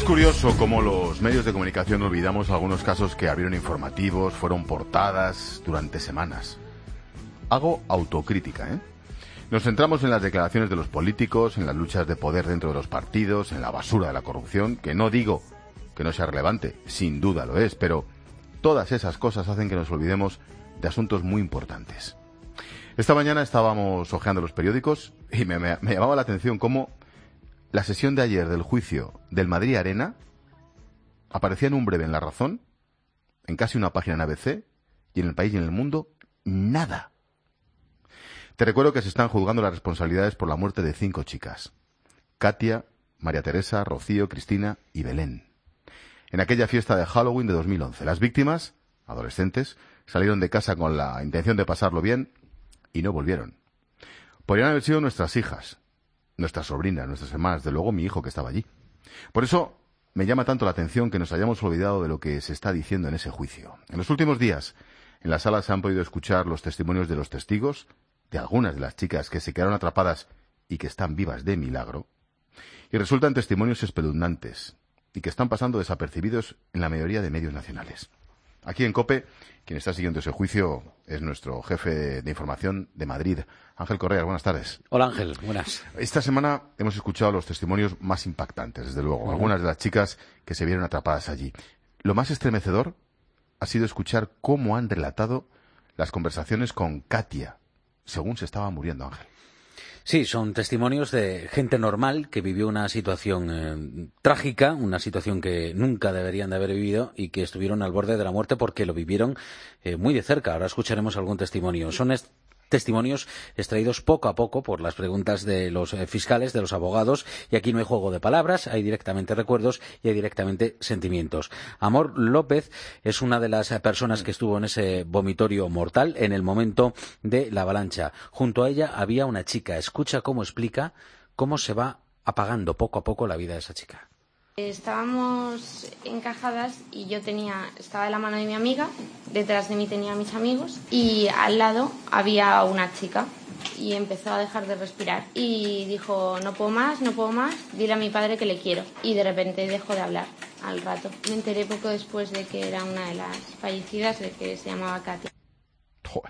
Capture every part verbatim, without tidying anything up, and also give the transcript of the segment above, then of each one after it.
curioso cómo los medios de comunicación olvidamos algunos casos que abrieron informativos, fueron portadas durante semanas. Hago autocrítica, ¿eh? Nos centramos en las declaraciones de los políticos, en las luchas de poder dentro de los partidos, en la basura de la corrupción, que no digo que no sea relevante, sin duda lo es, pero todas esas cosas hacen que nos olvidemos de asuntos muy importantes. Esta mañana estábamos hojeando los periódicos y me, me, me llamaba la atención cómo la sesión de ayer del juicio del Madrid Arena aparecía en un breve en La Razón, en casi una página en A B C, y en El País y en El Mundo, nada. Te recuerdo que se están juzgando las responsabilidades por la muerte de cinco chicas: Katia, María Teresa, Rocío, Cristina y Belén. En aquella fiesta de Halloween de dos mil once, las víctimas, adolescentes, salieron de casa con la intención de pasarlo bien y no volvieron. Podrían haber sido nuestras hijas, nuestras sobrinas, nuestras hermanas, de luego mi hijo que estaba allí. Por eso me llama tanto la atención que nos hayamos olvidado de lo que se está diciendo en ese juicio. En los últimos días, en la sala se han podido escuchar los testimonios de los testigos, de algunas de las chicas que se quedaron atrapadas y que están vivas de milagro, y resultan testimonios espeluznantes y que están pasando desapercibidos en la mayoría de medios nacionales. Aquí en COPE, quien está siguiendo ese juicio es nuestro jefe de, de información de Madrid, Ángel Correa. Buenas tardes. Hola Ángel, buenas. Esta semana hemos escuchado los testimonios más impactantes, desde luego, uh-huh. algunas de las chicas que se vieron atrapadas allí. Lo más estremecedor ha sido escuchar cómo han relatado las conversaciones con Katia, según se estaba muriendo, Ángel. Sí, son testimonios de gente normal que vivió una situación eh, trágica, una situación que nunca deberían de haber vivido y que estuvieron al borde de la muerte porque lo vivieron eh, muy de cerca. Ahora escucharemos algún testimonio. Son est- testimonios extraídos poco a poco por las preguntas de los eh, fiscales, de los abogados, y aquí no hay juego de palabras, hay directamente recuerdos y hay directamente sentimientos. Amor López es una de las personas que estuvo en ese vomitorio mortal en el momento de la avalancha. Junto a ella había una chica. Escucha cómo explica cómo se va apagando poco a poco la vida de esa chica. Estábamos encajadas y yo tenía, estaba de la mano de mi amiga, detrás de mí tenía a mis amigos y al lado había una chica y empezó a dejar de respirar y dijo: no puedo más, no puedo más, dile a mi padre que le quiero, y de repente dejó de hablar al rato. Me enteré poco después de que era una de las fallecidas, de que se llamaba Katia. Joder.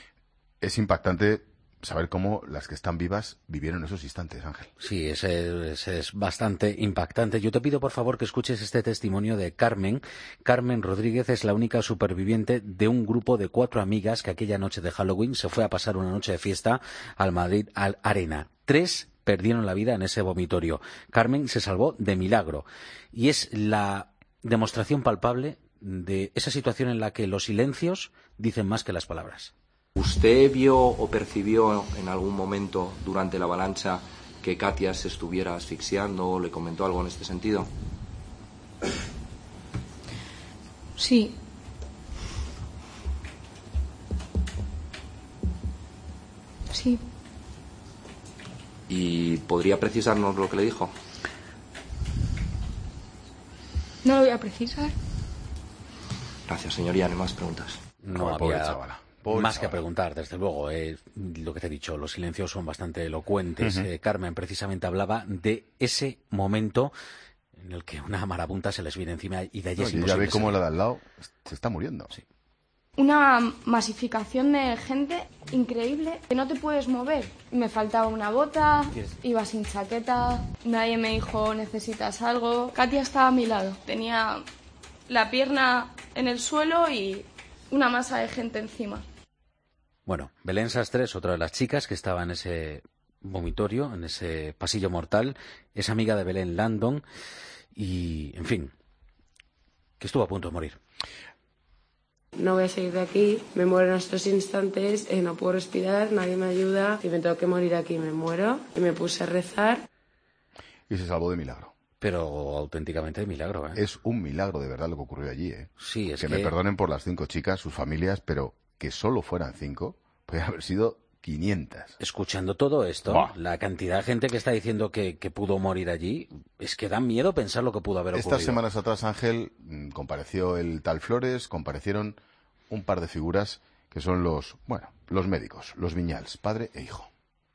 Es impactante saber cómo las que están vivas vivieron esos instantes, Ángel. Sí, es, es, es bastante impactante. Yo te pido, por favor, que escuches este testimonio de Carmen. Carmen Rodríguez es la única superviviente de un grupo de cuatro amigas que aquella noche de Halloween se fue a pasar una noche de fiesta al Madrid al Arena. Tres perdieron la vida en ese vomitorio. Carmen se salvó de milagro. Y es la demostración palpable de esa situación en la que los silencios dicen más que las palabras. ¿Usted vio o percibió en algún momento durante la avalancha que Katia se estuviera asfixiando o le comentó algo en este sentido? Sí. Sí. ¿Y podría precisarnos lo que le dijo? No lo voy a precisar. Gracias, señoría. No hay más preguntas. No había pobre chavala. Pobre más chavala. que preguntar, desde luego. Eh, lo que te he dicho, los silencios son bastante elocuentes. Uh-huh. Eh, Carmen precisamente hablaba de ese momento en el que una marabunta se les viene encima y de allí no, es y imposible. Ya ve cómo salir. la de al lado se está muriendo. Sí. Una masificación de gente increíble que no te puedes mover. Me faltaba una bota, iba sin chaqueta, nadie me dijo necesitas algo. Katia estaba a mi lado, tenía la pierna en el suelo y una masa de gente encima. Bueno, Belén Sastres, otra de las chicas que estaba en ese vomitorio, en ese pasillo mortal, es amiga de Belén Landon y, en fin, que estuvo a punto de morir. No voy a salir de aquí, me muero en estos instantes, eh, no puedo respirar, nadie me ayuda, si me tengo que morir aquí me muero. Y me puse a rezar. Y se salvó de milagro. Pero auténticamente de milagro, ¿eh? Es un milagro de verdad lo que ocurrió allí, ¿eh? Sí, es que... que... me perdonen por las cinco chicas, sus familias, pero que solo fueran cinco, podría haber sido quinientas. Escuchando todo esto, ¡Buah! La cantidad de gente que está diciendo que, que pudo morir allí, es que da miedo pensar lo que pudo haber ocurrido. Estas semanas atrás, Ángel, compareció el tal Flores, comparecieron un par de figuras que son los, bueno, los médicos, los Viñals, padre e hijo.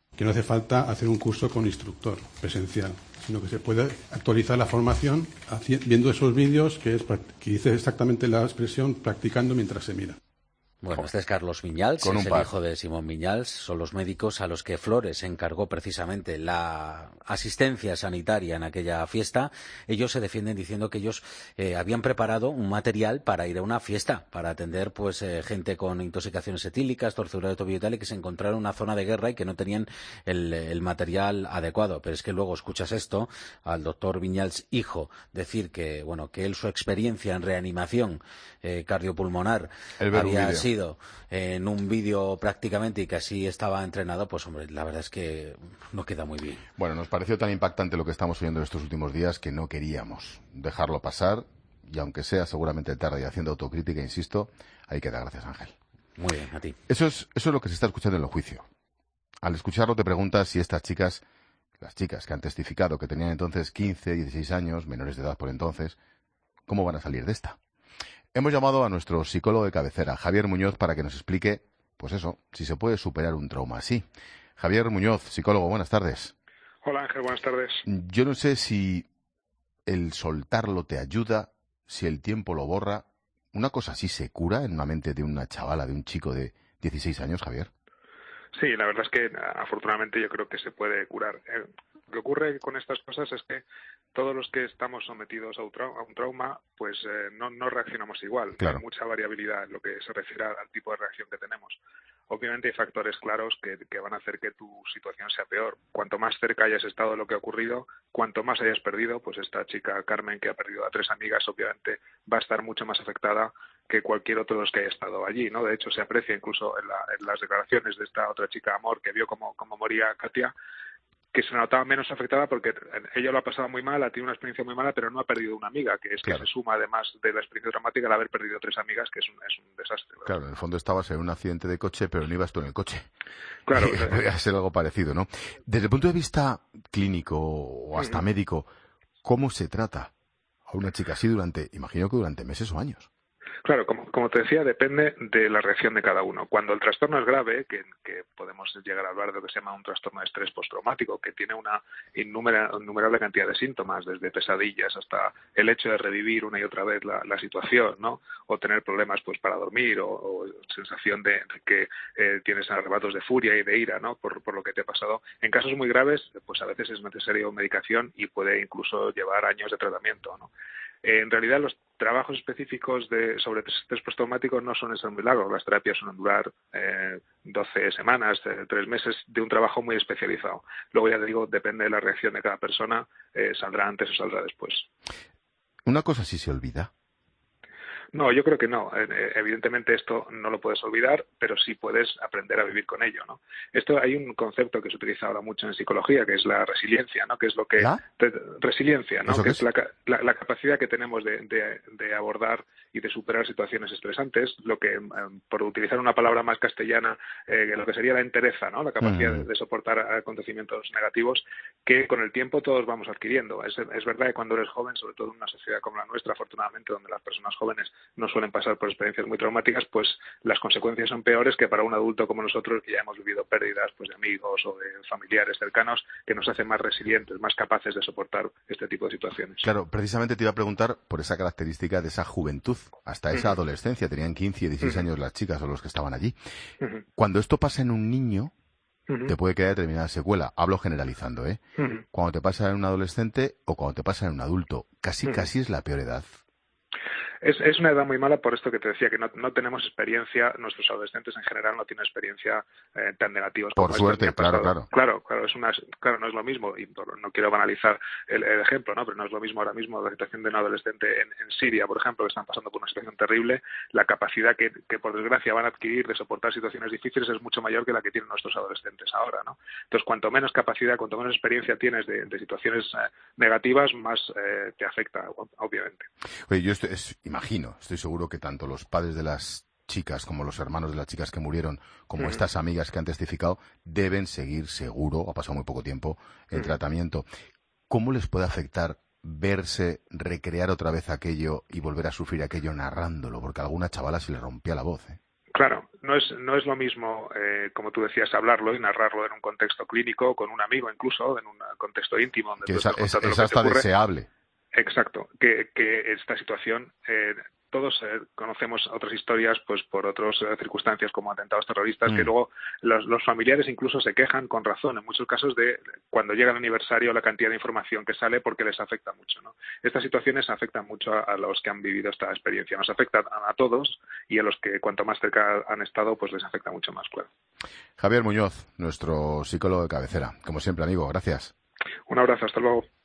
que no hace falta hacer un curso con instructor presencial, sino que se puede actualizar la formación viendo esos vídeos que, es, que dice exactamente la expresión practicando mientras se mira. Bueno, este es Carlos Viñals, es el hijo de Simón Viñals. Son los médicos a los que Flores encargó precisamente la asistencia sanitaria en aquella fiesta. Ellos se defienden diciendo que ellos eh, habían preparado un material para ir a una fiesta, para atender pues eh, gente con intoxicaciones etílicas, torcedura de tobillo y tal, y que se encontraron en una zona de guerra y que no tenían el, el material adecuado. Pero es que luego escuchas esto al doctor Viñals, hijo, decir que bueno que él su experiencia en reanimación eh, cardiopulmonar había sido en un vídeo prácticamente y que así estaba entrenado, pues hombre, la verdad es que no queda muy bien. Bueno, nos pareció tan impactante lo que estamos oyendo estos últimos días que no queríamos dejarlo pasar, y aunque sea seguramente tarde y haciendo autocrítica, insisto, ahí queda. Gracias, Ángel. Muy bien, a ti. Eso es, eso es lo que se está escuchando en el juicio. Al escucharlo te preguntas si estas chicas, las chicas que han testificado, que tenían entonces quince, dieciséis años, menores de edad por entonces, ¿cómo van a salir de esta? Hemos llamado a nuestro psicólogo de cabecera, Javier Muñoz, para que nos explique, pues eso, si se puede superar un trauma así. Javier Muñoz, psicólogo, buenas tardes. Hola Ángel, buenas tardes. Yo no sé si el soltarlo te ayuda, si el tiempo lo borra. ¿Una cosa así se cura en una mente de una chavala, de un chico de dieciséis años, Javier? Sí, la verdad es que afortunadamente yo creo que se puede curar. Eh, lo que ocurre con estas cosas es que todos los que estamos sometidos a un, trau- a un trauma, pues eh, no, no reaccionamos igual. Claro. Hay mucha variabilidad en lo que se refiere al tipo de reacción que tenemos. Obviamente hay factores claros que, que van a hacer que tu situación sea peor. Cuanto más cerca hayas estado de lo que ha ocurrido, cuanto más hayas perdido, pues esta chica Carmen, que ha perdido a tres amigas, obviamente va a estar mucho más afectada que cualquier otro de los que haya estado allí, ¿no? De hecho, se aprecia incluso en, la, en las declaraciones de esta otra chica, Amor, que vio cómo, cómo moría Katia, que se notaba menos afectada porque ella lo ha pasado muy mal, ha tenido una experiencia muy mala, pero no ha perdido una amiga, que es claro. Que se suma además de la experiencia dramática el haber perdido tres amigas, que es un, es un desastre, ¿verdad? Claro, en el fondo estabas en un accidente de coche, pero no ibas tú en el coche. Claro. Podría ser algo parecido, ¿no? Desde el punto de vista clínico o hasta uh-huh. médico, ¿cómo se trata a una chica así durante, imagino que durante meses o años? Claro, como, como te decía, depende de la reacción de cada uno. Cuando el trastorno es grave, que, que podemos llegar a hablar de lo que se llama un trastorno de estrés postraumático, que tiene una innumera, innumerable cantidad de síntomas, desde pesadillas hasta el hecho de revivir una y otra vez la, la situación, ¿no? O tener problemas pues para dormir, o, o sensación de, de que eh, tienes arrebatos de furia y de ira, ¿no? Por, por lo que te ha pasado. En casos muy graves, pues a veces es necesario medicación y puede incluso llevar años de tratamiento, ¿no? Eh, en realidad, los trabajos específicos de, sobre estrés postraumático no son esos milagros. Las terapias suelen durar eh, doce semanas, eh, tres meses de un trabajo muy especializado. Luego, ya te digo, depende de la reacción de cada persona, eh, saldrá antes o saldrá después. ¿Una cosa sí se olvida? No, yo creo que no. Evidentemente esto no lo puedes olvidar, pero sí puedes aprender a vivir con ello, ¿no? Esto hay un concepto que se utiliza ahora mucho en psicología, que es la resiliencia, ¿no? Que es lo que ¿La? Te, resiliencia, ¿no? Que es, es la, la, la capacidad que tenemos de, de, de abordar y de superar situaciones estresantes, lo que, eh, por utilizar una palabra más castellana, eh, lo que sería la entereza, ¿no? La capacidad uh-huh. de, de soportar acontecimientos negativos que con el tiempo todos vamos adquiriendo. Es, es verdad que cuando eres joven, sobre todo en una sociedad como la nuestra, afortunadamente, donde las personas jóvenes no suelen pasar por experiencias muy traumáticas, pues las consecuencias son peores que para un adulto como nosotros, que ya hemos vivido pérdidas pues de amigos o de familiares cercanos, que nos hacen más resilientes, más capaces de soportar este tipo de situaciones. Claro, precisamente te iba a preguntar por esa característica de esa juventud, hasta esa uh-huh. adolescencia, tenían quince y dieciséis uh-huh. años las chicas o los que estaban allí. Uh-huh. Cuando esto pasa en un niño, uh-huh. te puede quedar determinada secuela. Hablo generalizando, ¿eh? Uh-huh. Cuando te pasa en un adolescente o cuando te pasa en un adulto, casi uh-huh. casi es la peor edad. Es, es una edad muy mala por esto que te decía, que no, no tenemos experiencia, nuestros adolescentes en general no tienen experiencia eh, tan negativos como por suerte, claro, claro. Claro, claro, es una, claro, no es lo mismo, y no quiero banalizar el, el ejemplo, ¿no? Pero no es lo mismo ahora mismo la situación de un adolescente en, en Siria, por ejemplo, que están pasando por una situación terrible. La capacidad que, que por desgracia van a adquirir de soportar situaciones difíciles es mucho mayor que la que tienen nuestros adolescentes ahora, ¿no? Entonces, cuanto menos capacidad, cuanto menos experiencia tienes de, de situaciones eh, negativas, más eh, te afecta, obviamente. Oye, yo estoy, es, imagino, estoy seguro que tanto los padres de las chicas como los hermanos de las chicas que murieron, como uh-huh. estas amigas que han testificado, deben seguir seguro, ha pasado muy poco tiempo, el uh-huh. tratamiento. ¿Cómo les puede afectar verse, recrear otra vez aquello y volver a sufrir aquello narrándolo? Porque a alguna chavala se le rompía la voz, ¿eh? Claro, no es no es lo mismo, eh, como tú decías, hablarlo y narrarlo en un contexto clínico, con un amigo incluso, en un contexto íntimo. Donde que tú es, estás es, contando lo es que hasta te ocurre. deseable. Exacto, que, que esta situación, eh, todos eh, conocemos otras historias pues por otras eh, circunstancias como atentados terroristas, mm. que luego los, los familiares incluso se quejan con razón en muchos casos de cuando llega el aniversario la cantidad de información que sale porque les afecta mucho, ¿no? Estas situaciones afectan mucho a, a los que han vivido esta experiencia, nos afectan a, a todos y a los que cuanto más cerca han estado pues les afecta mucho más, claro. Javier Muñoz, nuestro psicólogo de cabecera, como siempre, amigo, gracias. Un abrazo, hasta luego.